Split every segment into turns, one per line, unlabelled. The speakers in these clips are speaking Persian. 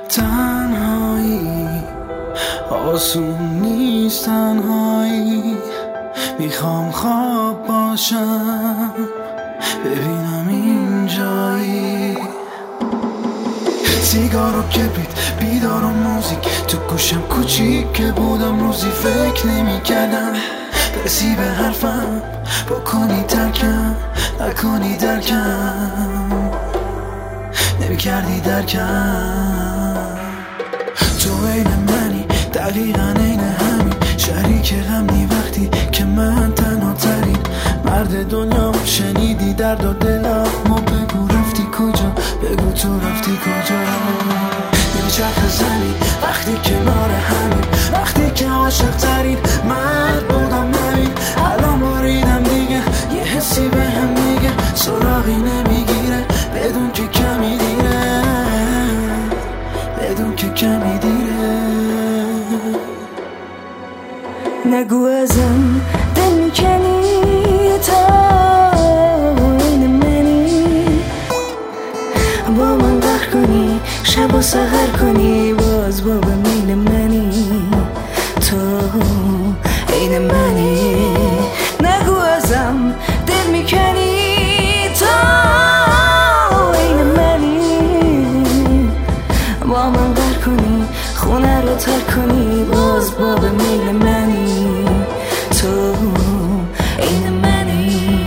تنهایی آسون نیست، تنهایی میخوام خواب باشم ببینم اینجایی. سیگار و کبریت، بیدار و موزیک تو گوشم، کوچیک که بودم روزی فکر نمی کردم برسی به حرفم، بکنی ترکم نکنی درکم، نمی کردی درکم. تو عین منی دقیقا عین همین، شریک غمنی وقتی که من تنها ترین مرد دنیا. شنیدی درد و دلمو، بگو رفتی کجا، بگو تو رفتی کجا. نمیچرخه زمین وقتی کنار همین، وقتی که عاشق ترین مرد بودم نبین. الان بریدم دیگه، یه حسی به هم میگه سراغی نمیگیره بدون که کمی دیره، بدون که کمی دیره.
نگو ازم دل میکنی تا این منی، با من قهر کنی شب و سحر کنی، باز با به میل منی، تو این منی. نگو ازم دل میکنی تا این منی، با من قهر کنی خونه رو ترک کنی، باز با به میل منی، تو این منی.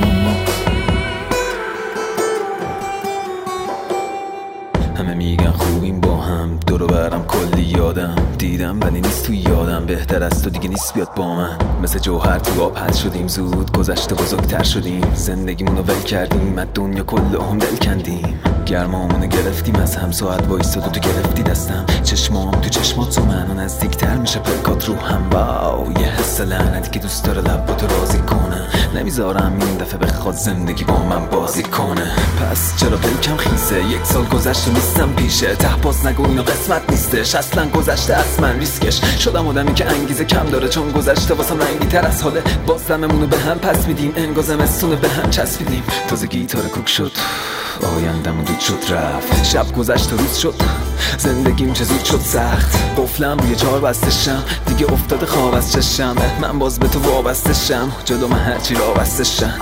همه میگن خوبیم با هم، دورو برم کلی یادم دیدم ولی نیست تو یادم. بهتر از تو دیگه نیست بیاد با من، مثل جوهر تو آب حل شدیم، زود گذشته بزرگتر شدیم، زندگیمونو ول کردیم، از دنیا کلهم دل کندیم. گرمامونو گرفتیم از هم، ساعت وایستاد و تو گرفتی دستم، چشمام تو چشمات تو منو نزدیکتر میشه، پلکات رو هم. واو یه حس لعنتی که دوست داره لباتو راضی کنه، نمیذارم این دفعه بخواد زندگی با من بازی کنه. پس چرا پلکم خیسه، یک سال گذشت و نیستم پیشه، ته باز نگو اینو قسمت نیستش، اصلا گذشته از من ریسکش. شدم آدمی که انگیزه کم داره، چون گذشته واسم رنگی تر از حاله، باز دممونو به هم پس میدیم، انگار زمستونه به هم چسبیدیم. تازه گیتار کوک شد، آیندم دود شد رفت، شب گذشت و روز شد، زندگیم چه زود شد سخت. قفلم روی 4 بستشم، دیگه افتاده خواب از چشم، من باز به تو وابستشم، جلو من هرچی را بستشم.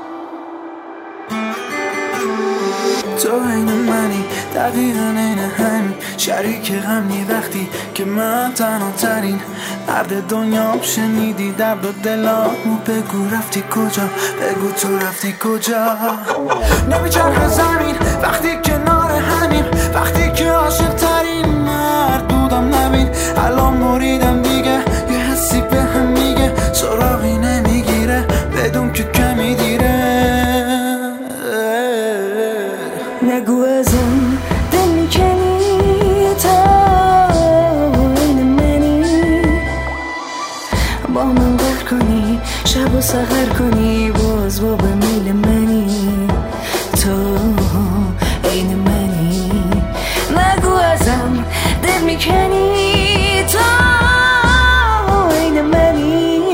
تو عین منی دقیقا عین همین، شریک غمنی وقتی که من تنها ترین مرد دنیا. شنیدی درد و دلمو، بگو رفتی کجا، بگو تو رفتی کجا. نمیچرخه زمین وقتی کنار همین، وقتی که عاشق ترین مرد بودم نبین. الان مریدم دیگه، یه حسی به هم میگه سراغی نمیگیره بدون که کمی دیره.
نگو ازم دل میکنی تا این منی، با من قهر کنی شب و سحر کنی، باز با به میل منی، تو این منی. نگو ازم دل میکنی تا این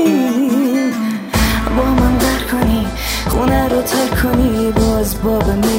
منی، با من قهر کنی خونه رو ترک کنی، باز با به میل